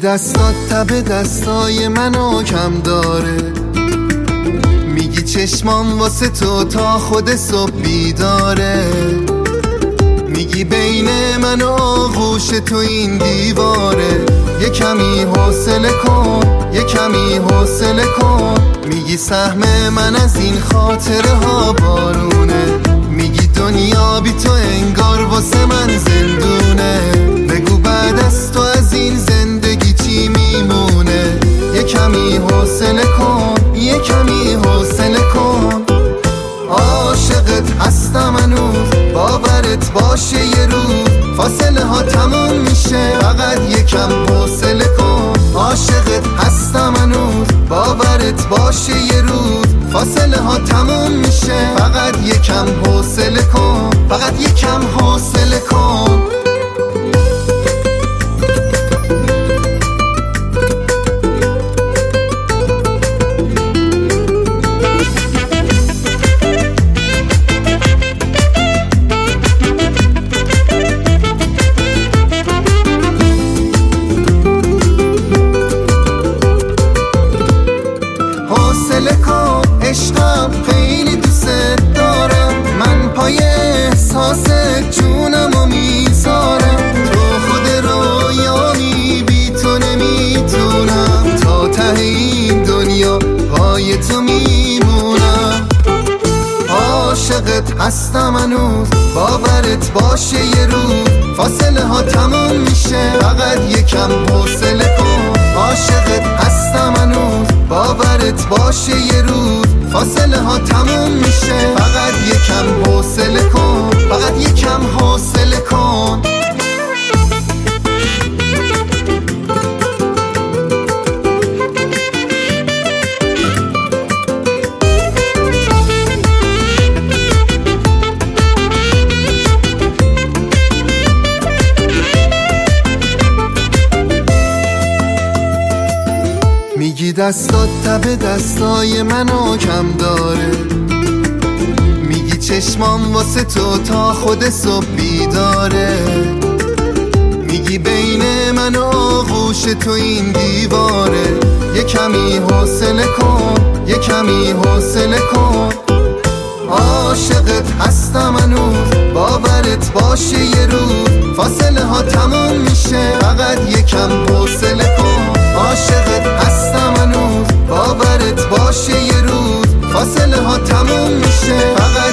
دستات تب دستای منو کم داره، میگی چشمام واسه تو تا خود صبح بیداره، میگی بین من و آغوش تو این دیواره، یه کمی حوصله کن، یه کمی حوصله کن. میگی سهم من از این خاطره ها بارونه، میگی دنیا بی تو انگار واسه من زندونه، بگو بعد از تو از این زندگی چی میمونه. یه کمی حوصله کن، یه کمی حوصله کن. عاشقت هستم هنوز، باورت باشه یه روز فاصله ها تموم میشه، فقط یکم حوصله کن. عاشقت هستم هنوز، باورت باشه یه روز فاصله ها تموم میشه، فقط یکم حوصله کن، فقط یکم حوصله کن. حوصله کن عشقم، خیلی دوست دارم، من پای احساس جونمو میذارم، تو خود رویانی بی تو نمیتونم، تا ته این دنیا پای تو میمونم. عاشقت هستم هنوز، باورت باشه یه روز فاصله ها تموم میشه، فقط یکم حوصله کن. عاشقت هستم هنوز، باورت باشه یه روز فاصله ها تموم میشه، فقط یکم حوصله کن، فقط یکم حوصله کن. میگی دستات تب دستای منو کم داره، میگی چشمام واسه تو تا خود صبح بیداره، میگی بین من و آغوش تو این دیواره، یه کمی حوصله کن، یه کمی حوصله کن. عاشقت هستم هنوز، باورت باشه یه روز فاصله ها تموم میشه، فقط یکم حوصله کن. عاشقت هستم هنوز، باورت باشه یه روز فاصله ها تموم میشه، فقط